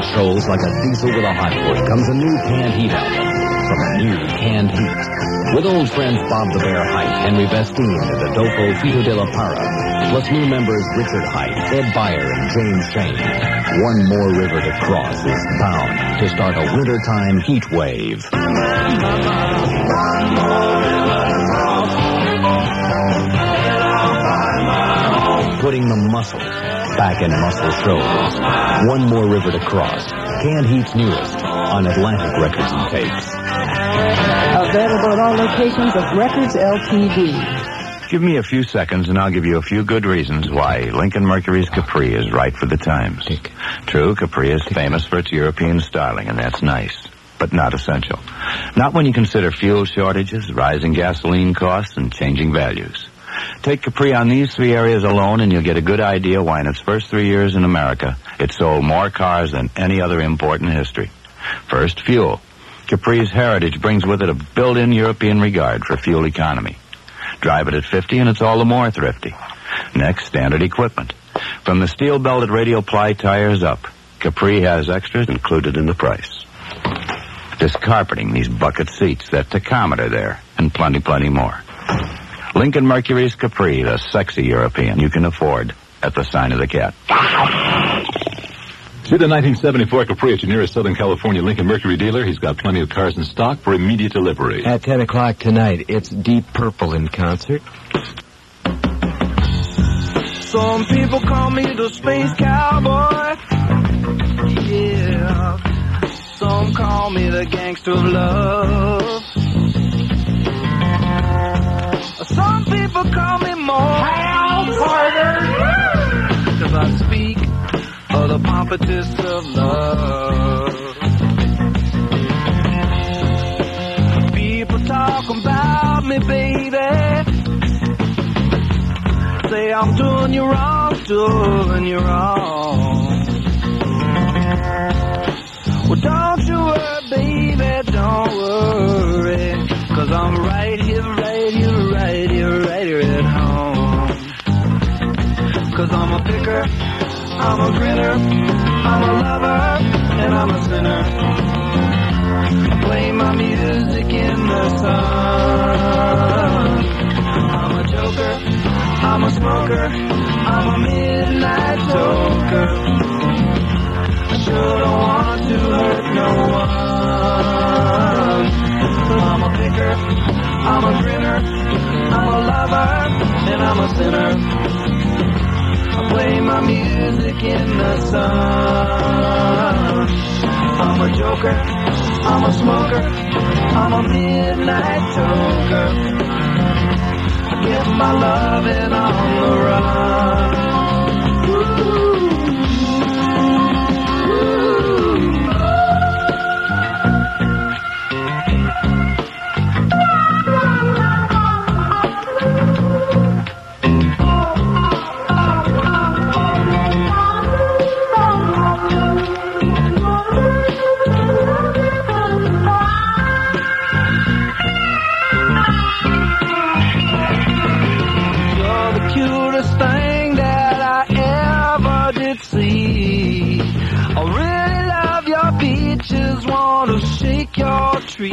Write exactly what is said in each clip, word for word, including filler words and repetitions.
shows like a diesel with a hot foot comes a new canned heat album from a new Canned Heat. With old friends Bob the Bear Hite, Henry Vestine, and Adolfo Fito de la Parra, plus new members Richard Hite, Ed Beyer, and James Shane, one more river to cross is bound to start a wintertime heat wave. Putting the muscle back in muscle shows. One more river to cross. Canned Heat's newest on Atlantic Records and Tapes. Available at all locations of Records L T D. Give me a few seconds and I'll give you a few good reasons why Lincoln Mercury's Capri is right for the times. Tick. True, Capri is famous for its European styling, and that's nice, but not essential. Not when you consider fuel shortages, rising gasoline costs, and changing values. Take Capri on these three areas alone and you'll get a good idea why in its first three years in America it sold more cars than any other import in history. First, fuel. Capri's heritage brings with it a built-in European regard for fuel economy. Drive it at fifty and it's all the more thrifty. Next, standard equipment. From the steel-belted radial ply tires up, Capri has extras included in the price. This carpeting, these bucket seats, that tachometer there, and plenty, plenty more. Lincoln Mercury's Capri, the sexy European you can afford at the sign of the cat. See the nineteen seventy-four Capri at your nearest Southern California Lincoln Mercury dealer. He's got plenty of cars in stock for immediate delivery. At ten o'clock tonight, it's Deep Purple in concert. Some people call me the space cowboy. Yeah. Some call me the gangster of love. Some people call me more Hal Carter, 'cause I speak of the pompatus of love. People talk about me, baby. Say I'm doing you wrong, doing you wrong. Well, don't you worry, baby, don't worry, 'cause I'm right here, right here, right here, right here at home. 'Cause I'm a picker, I'm a grinner, I'm a lover, and I'm a sinner. I play my music in the sun. I'm a joker, I'm a smoker, I'm a midnight joker. I sure don't want to hurt no one. I'm a picker, I'm a grinner, I'm a lover, and I'm a sinner. I play my music in the sun. I'm a joker, I'm a smoker, I'm a midnight joker. I get my loving on the run. Your tree.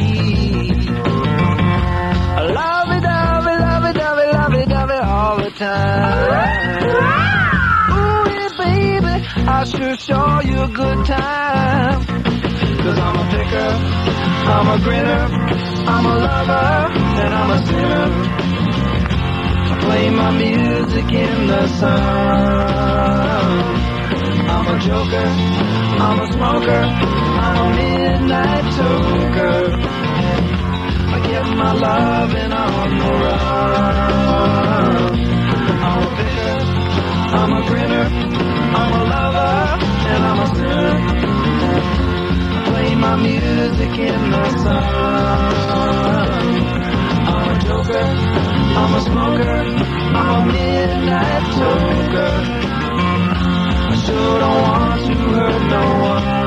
I love it, love it, love it, love it, love it, love it all the time. Ooh, yeah, baby, I sure show you a good time. 'Cause I'm a picker, I'm a grinner, I'm a lover, and I'm a sinner. I play my music in the sun. I'm a joker, I'm a smoker, I'm a midnight toker. I get my loving on the run. I'm a picker, I'm a grinner, I'm a lover, and I'm a sinner. I play my music in the sun. I'm a joker, I'm a smoker, I'm a midnight toker. I sure don't want to hurt no one.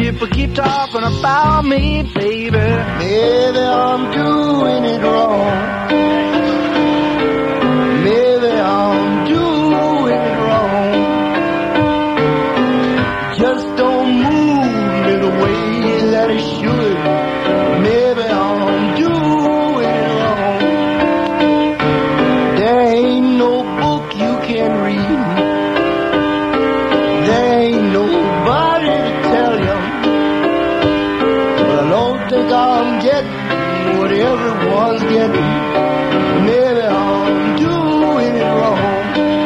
people keep talking about me, baby. Maybe I'm doing it wrong. Maybe I'm doing it wrong. Just don't move me the way that it should. Maybe I'm doing it wrong. There ain't no book you can read. There ain't nobody to tell you. But I don't think I'm getting what everyone's getting. Maybe I'm doing it wrong.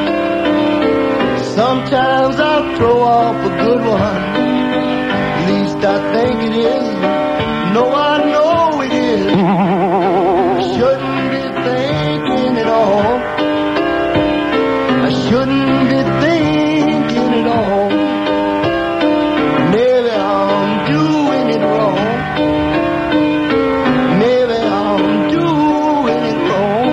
Sometimes I throw off a good one. At least I think it is. No, I know it is. I shouldn't be thinking it all. I shouldn't be thinking it all. Maybe I'm doing it wrong. Maybe I'm doing it wrong.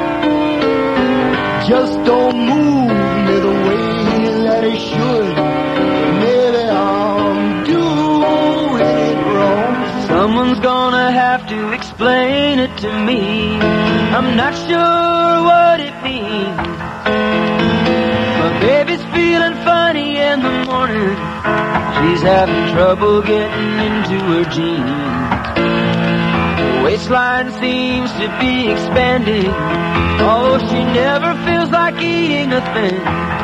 Just don't move me the way that it should. Maybe I'm doing it wrong. Someone's gonna have to explain it to me. I'm not sure what it means. My baby's feeling funny in the morning. She's having trouble getting into her jeans. The waistline seems to be expanding, although she never feels like eating a thing.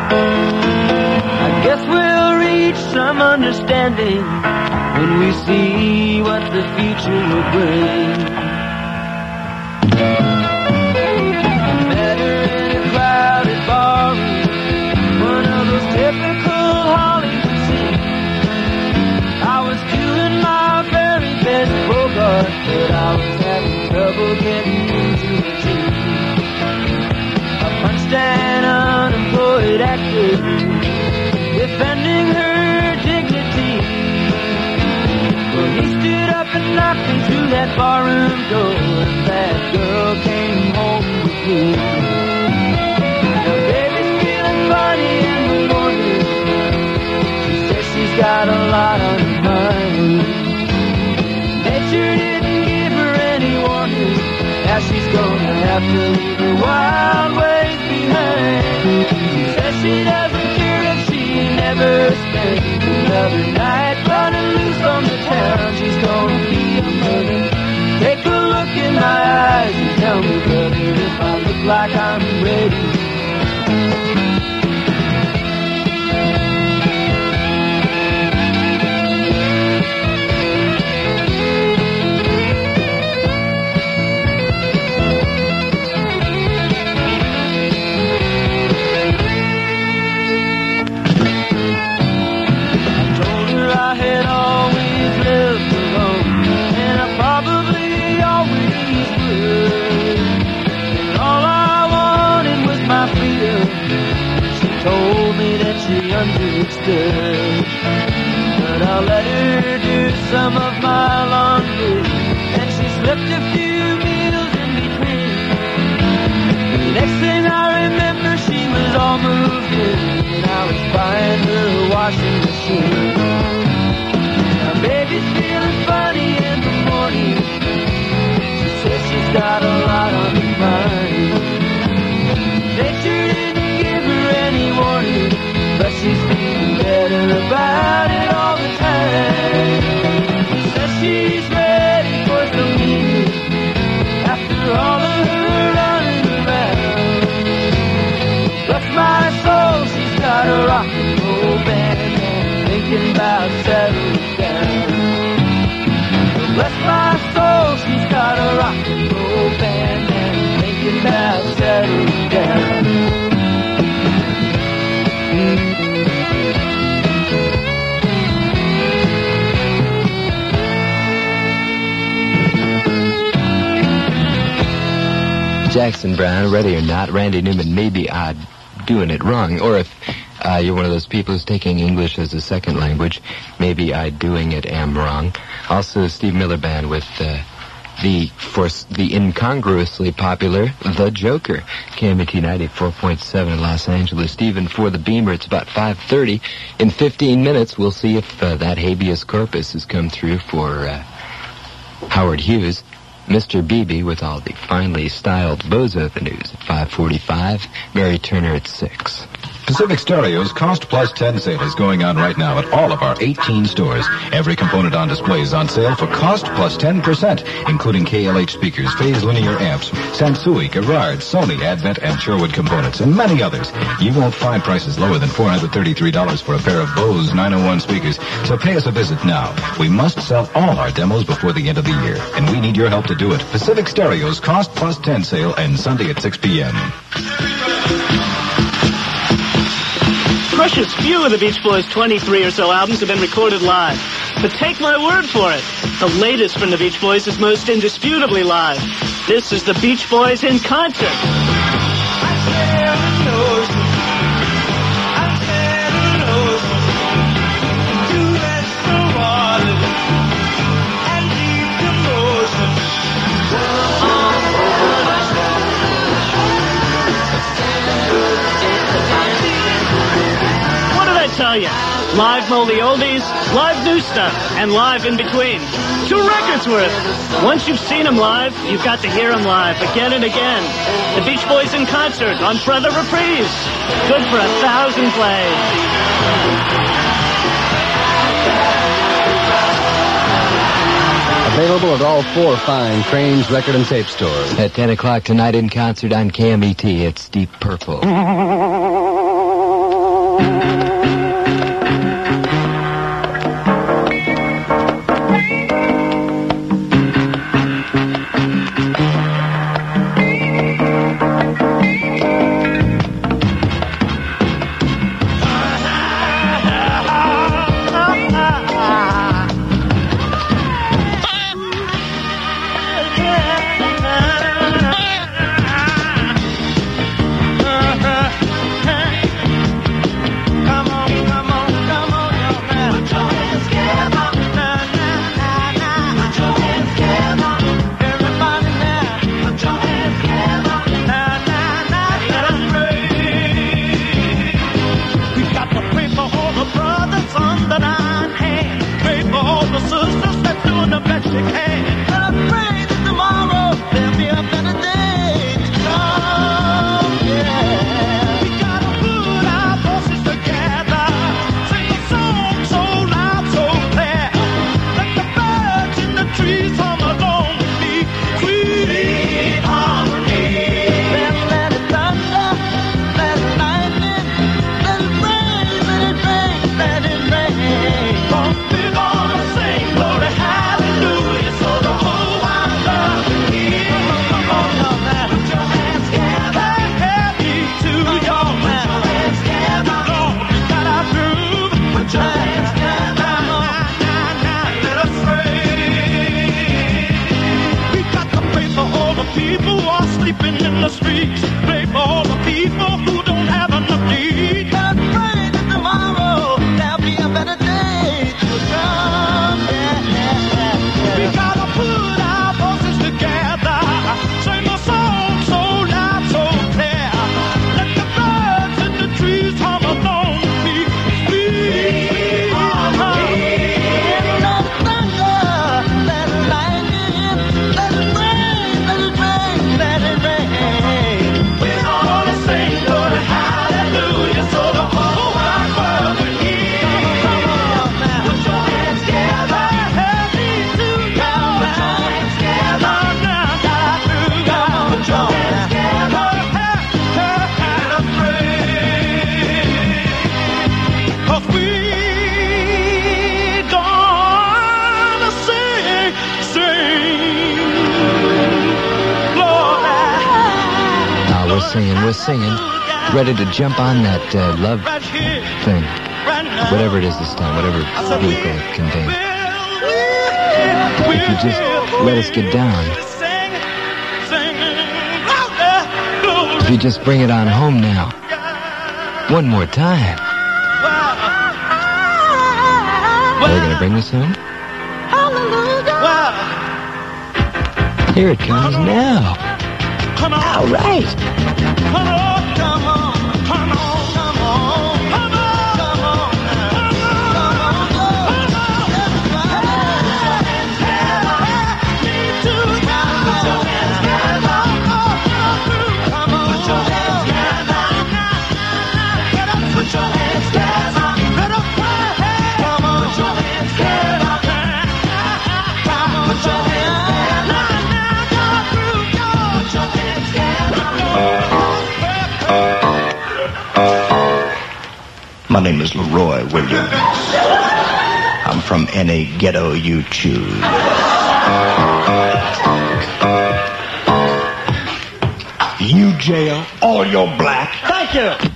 I guess we'll reach some understanding when we see what the future will bring. Met her in a crowded barroom, one of those typical Hollywood scenes. I was doing my very best Bogart, but I was having trouble getting into the team. I punched an unemployed actor, defending her dignity. Well, he stood up and knocked me through that barroom door, and that girl came home with me. Now baby's feeling funny in the morning. She says she's got a lot on her mind. Nature didn't give her any warning. Now she's gonna have to leave her wild ways behind. She says she doesn't care if she never spends another night running loose on the town. She's gonna be a mother. Take a look in my eyes and tell me, brother, if I look like I'm ready. Understood, but I'll let her do some of my laundry, and she slipped a few meals in between. The next thing I remember, she was all moved in, and I was buying her a washing machine. Now baby's feeling funny in the morning. She says she's got a lot on her mind. Nature didn't give her any warning, but she's feeling better about it all the time. Says she's ready for some music after all of her running around. Bless my soul, she's got a rock and roll band and thinking about settling down. Bless my soul, she's got a rock and roll band and thinking about settling down. Jackson Browne, ready or not, Randy Newman may be odd doing it wrong. Or if uh, you're one of those people who's taking English as a second language, maybe I doing it am wrong. Also, Steve Miller Band with uh, the for the incongruously popular The Joker. K M E T ninety-four point seven in Los Angeles. Stephen, for the Beamer, it's about five thirty. In fifteen minutes, we'll see if uh, that habeas corpus has come through for uh, Howard Hughes. Mister Beebe with all the finely styled bozo of the news at five forty-five. Mary Turner at six. Pacific Stereo's Cost Plus ten sale is going on right now at all of our eighteen stores. Every component on display is on sale for cost plus ten percent, including K L H speakers, phase linear amps, Sansui, Garrard, Sony, Advent, and Sherwood components, and many others. You won't find prices lower than four hundred thirty-three dollars for a pair of Bose nine oh one speakers, so pay us a visit now. We must sell all our demos before the end of the year, and we need your help to do it. Pacific Stereo's Cost Plus ten sale ends Sunday at six p.m. Precious few of the Beach Boys' twenty-three or so albums have been recorded live. But take my word for it, the latest from the Beach Boys is most indisputably live. This is the Beach Boys in concert. Tell you, live moldy oldies, live new stuff, and live in between. Two records worth. Once you've seen them live, you've got to hear them live again and again. The Beach Boys in concert on Brother Reprise. Good for a thousand plays. Available at all four fine Crane's record and tape stores. At ten o'clock tonight in concert on K M E T, it's Deep Purple. Singing, ready to jump on that uh, love thing, whatever it is this time, whatever vehicle it contains. If you just let us get down, if you just bring it on home now, one more time. Are they going to bring this home? Here it comes now. Come on. All right. Come on, come on, come on, come on, come on, come on, My name is Leroy Williams. I'm from any ghetto you choose. You jail all your black. Thank you.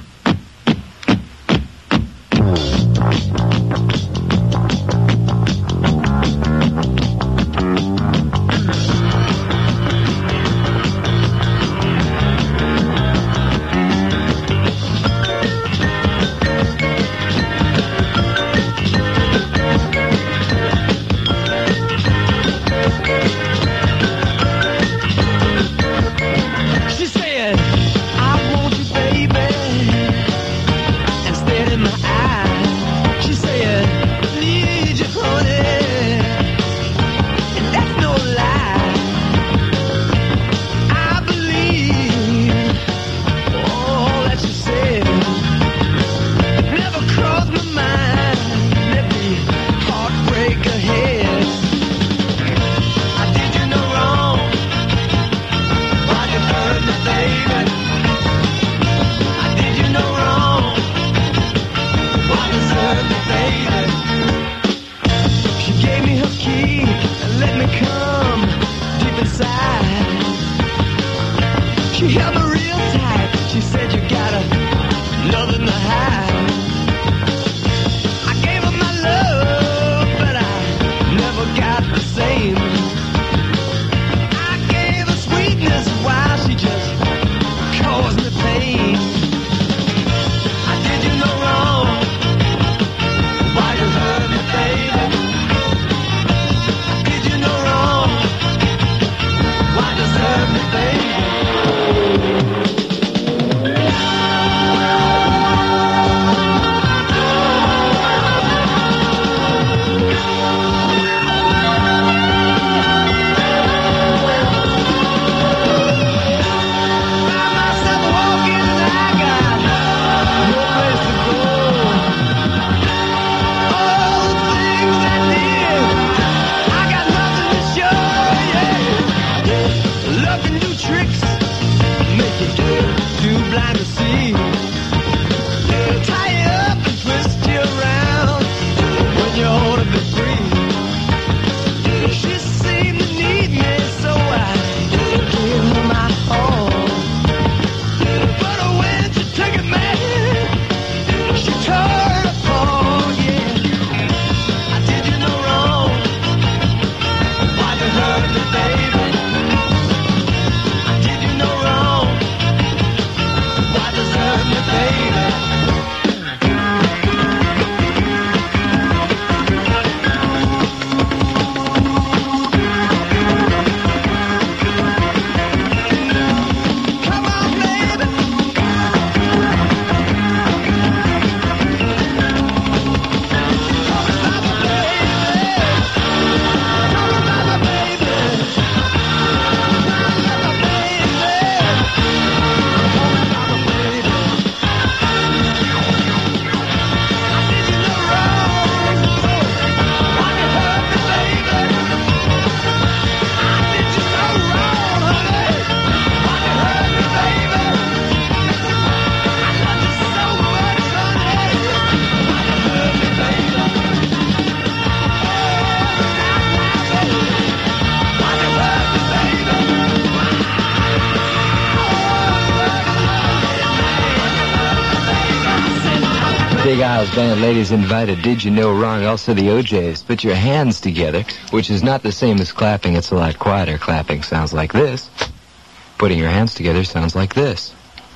Big Isles Band ladies invited Did You Know Wrong, also the O Js. Put your hands together, which is not the same as clapping. It's a lot quieter. Clapping sounds like this. Putting your hands together sounds like this.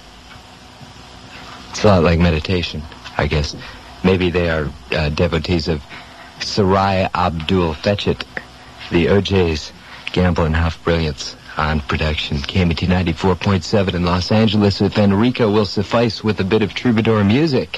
It's a lot like meditation, I guess. Maybe they are uh, devotees of Sarai Abdul Fetchit. The O Js Gamble and Huff Brilliance on production. K M E T ninety-four point seven in Los Angeles with Enrico will suffice with a bit of troubadour music.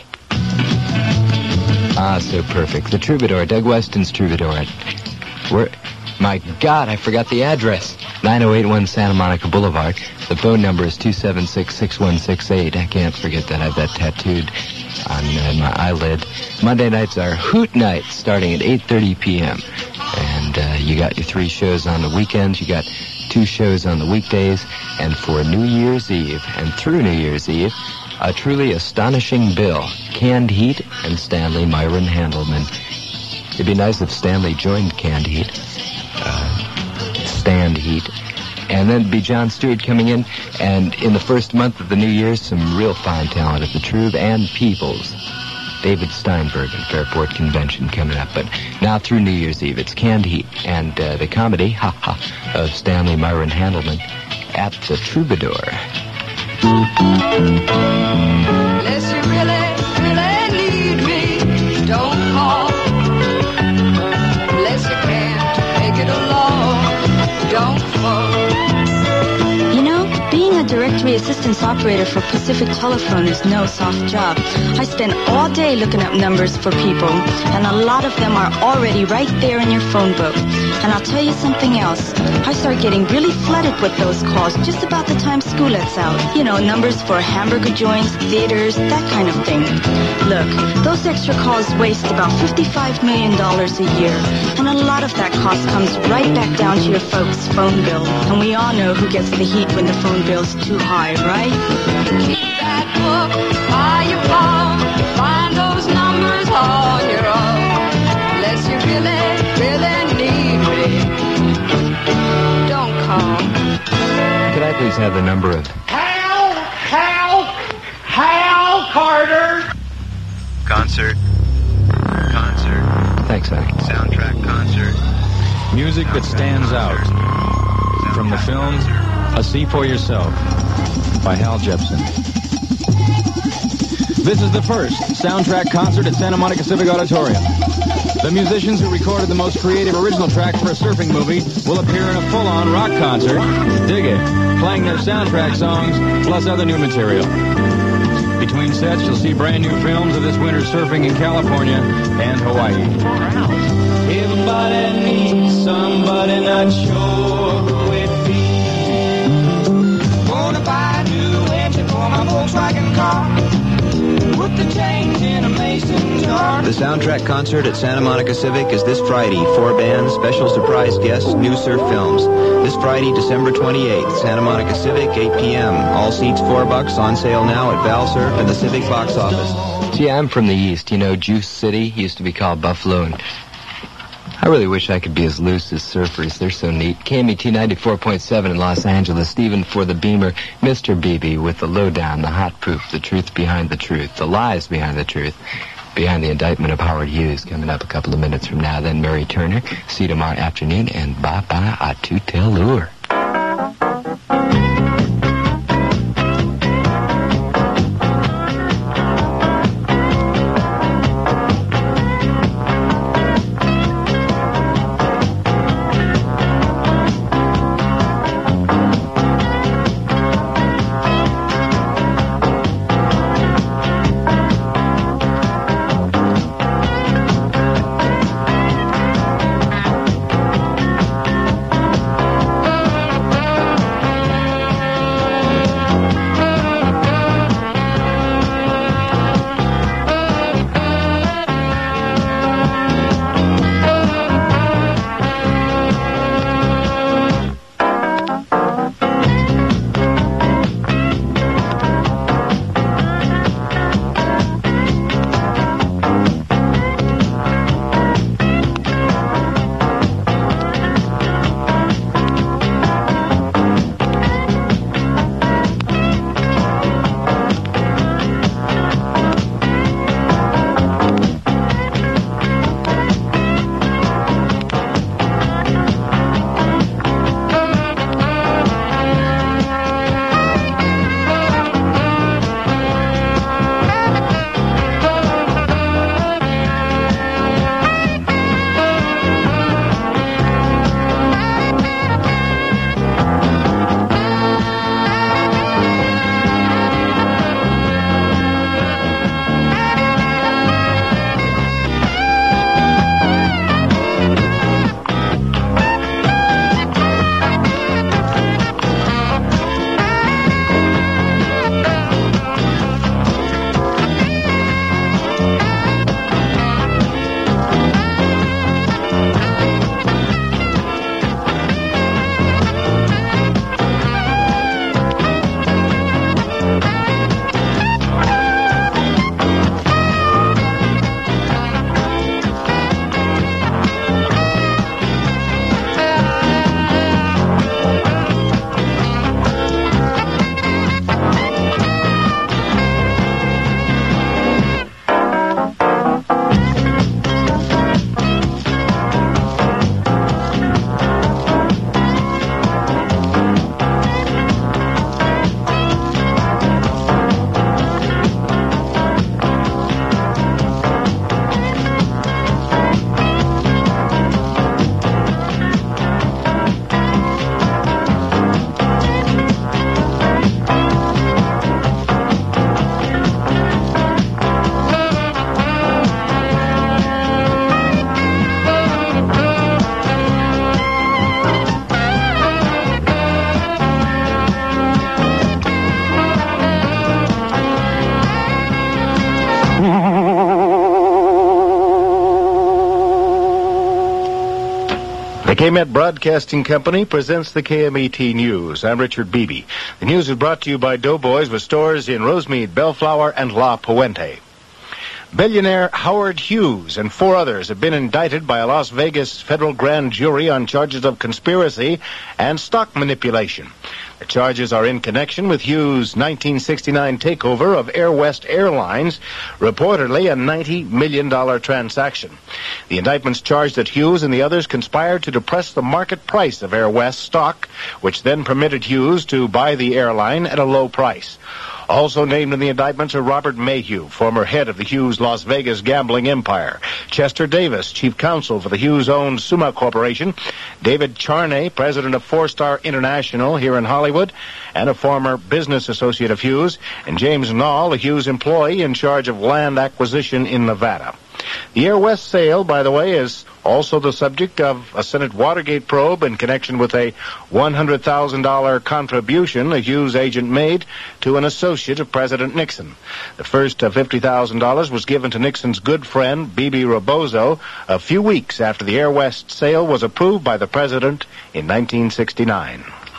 Ah, so perfect. The Troubadour, Doug Weston's Troubadour. Where, my God, I forgot the address. nine oh eight one Santa Monica Boulevard. The phone number is two seven six, six one six eight. I can't forget that. I have that tattooed on uh, my eyelid. Monday nights are Hoot Nights starting at eight thirty p.m. And uh, you got your three shows on the weekends. You got two shows on the weekdays. And for New Year's Eve and through New Year's Eve, a truly astonishing bill. Canned Heat and Stanley Myron Handelman. It'd be nice if Stanley joined Canned Heat. Uh, Stand Heat. And then it'd be John Stewart coming in. And in the first month of the new year, some real fine talent at the Troupe and Peoples. David Steinberg at Fairport Convention coming up. But now through New Year's Eve, it's Canned Heat. And uh, the comedy, ha ha, of Stanley Myron Handelman at the Troubadour. Unless you really, really need me, don't call. Unless you can't make it alone, don't fall. You know, being a directory assistance operator for Pacific Telephone is no soft job. I spend all day looking up numbers for people, and a lot of them are already right there in your phone book. And I'll tell you something else. I start getting really flooded with those calls just about the time school lets out. You know, numbers for hamburger joints, theaters, that kind of thing. Look, those extra calls waste about fifty-five million dollars a year. And a lot of that cost comes right back down to your folks' phone bill. And we all know who gets the heat when the phone bill's too high, right? Keep that book by your phone. Find those numbers on your own. Unless you really, really need me, don't call. Could I please have the number of... Hal! Hal! Hal Carter! Concert. Concert. Thanks, honey. Soundtrack concert. Music that stands out. From the film A See For Yourself by Hal Jepsen. This is the first soundtrack concert at Santa Monica Civic Auditorium. The musicians who recorded the most creative original track for a surfing movie will appear in a full-on rock concert. Dig it. Playing their soundtrack songs, plus other new material. Between sets, you'll see brand new films of this winter's surfing in California and Hawaii. Everybody needs somebody not sure who it be. Gonna buy a new engine for my Volkswagen car. Put the change in a mason jar. The soundtrack concert at Santa Monica Civic is this Friday. Four bands, special surprise guests, new surf films. This Friday, December twenty-eighth, Santa Monica Civic, eight p.m. All seats four bucks, on sale now at ValSurf and the Civic box office. See, I'm from the East. You know, Juice City used to be called Buffalo, and I really wish I could be as loose as surfers. They're so neat. K M E T ninety-four point seven in Los Angeles. Stephen for the Beamer. Mister B B with the lowdown, the hot proof, the truth behind the truth, the lies behind the truth, behind the indictment of Howard Hughes. Coming up a couple of minutes from now. Then Mary Turner. See you tomorrow afternoon. And bye-bye a tout lure. K M E T Broadcasting Company presents the K M E T News. I'm Richard Beebe. The news is brought to you by Doughboys with stores in Rosemead, Bellflower, and La Puente. Billionaire Howard Hughes and four others have been indicted by a Las Vegas federal grand jury on charges of conspiracy and stock manipulation. The charges are in connection with Hughes' nineteen sixty-nine takeover of Air West Airlines, reportedly a ninety million dollars transaction. The indictments charge that Hughes and the others conspired to depress the market price of Air West stock, which then permitted Hughes to buy the airline at a low price. Also named in the indictments are Robert Mayhew, former head of the Hughes Las Vegas gambling empire; Chester Davis, chief counsel for the Hughes-owned Summa Corporation; David Charney, president of Four Star International here in Hollywood, and a former business associate of Hughes; and James Nall, a Hughes employee in charge of land acquisition in Nevada. The Air West sale, by the way, is also the subject of a Senate Watergate probe in connection with a one hundred thousand dollars contribution a Hughes agent made to an associate of President Nixon. The first of fifty thousand dollars was given to Nixon's good friend, Bebe Rebozo, a few weeks after the Air West sale was approved by the president in nineteen sixty-nine.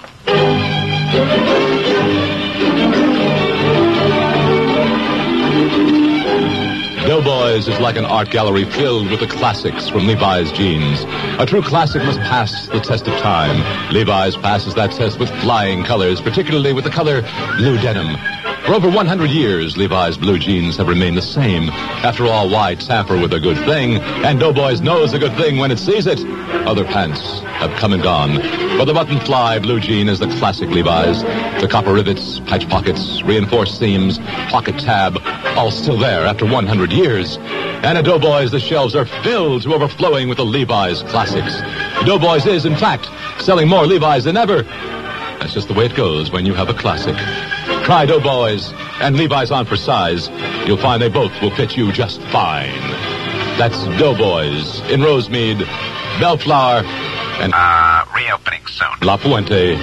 Doughboys is like an art gallery filled with the classics from Levi's jeans. A true classic must pass the test of time. Levi's passes that test with flying colors, particularly with the color blue denim. For over one hundred years, Levi's blue jeans have remained the same. After all, why tamper with a good thing? And Doughboys knows a good thing when it sees it. Other pants have come and gone, but the button fly blue jean is the classic Levi's. The copper rivets, patch pockets, reinforced seams, pocket tab, all still there after one hundred years. And at Doughboys, the shelves are filled to overflowing with the Levi's classics. Doughboys is, in fact, selling more Levi's than ever. That's just the way it goes when you have a classic. Try Doughboys and Levi's on for size. You'll find they both will fit you just fine. That's Doughboys in Rosemead, Bellflower, and uh, reopening soon. La Puente.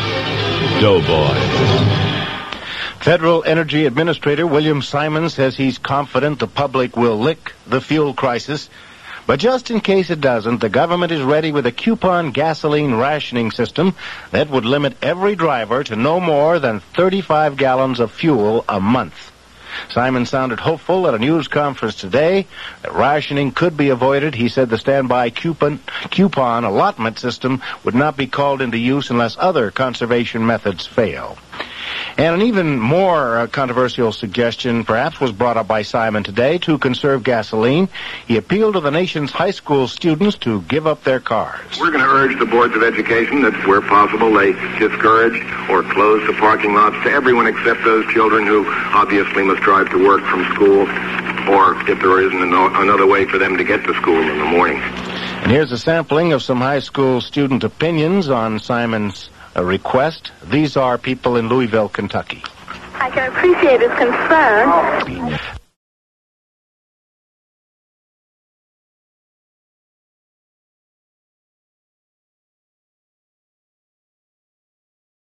Doughboys. Federal Energy Administrator William Simon says he's confident the public will lick the fuel crisis. But just in case it doesn't, the government is ready with a coupon gasoline rationing system that would limit every driver to no more than thirty-five gallons of fuel a month. Simon sounded hopeful at a news conference today that rationing could be avoided. He said the standby coupon, coupon allotment system would not be called into use unless other conservation methods fail. And an even more uh, controversial suggestion perhaps was brought up by Simon today to conserve gasoline. He appealed to the nation's high school students to give up their cars. We're going to urge the boards of education that where possible they discourage or close the parking lots to everyone except those children who obviously must drive to work from school, or if there isn't an- another way for them to get to school in the morning. And here's a sampling of some high school student opinions on Simon's a request. These are people in Louisville, Kentucky. I can appreciate his concern.